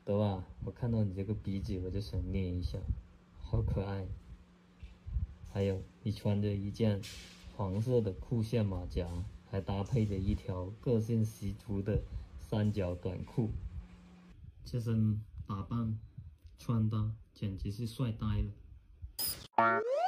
德瓦，我看到你这个鼻子，我就想捏一下，好可爱。还有，你穿着一件黄色的酷线马甲，还搭配着一条个性十足的三角短裤，这身打扮穿搭简直是帅呆了。